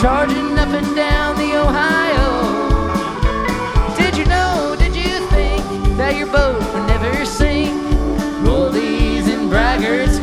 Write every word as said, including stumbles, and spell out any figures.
charging up and down the Ohio. Did you know, did you think that your boat would never sink? Rollies and braggarts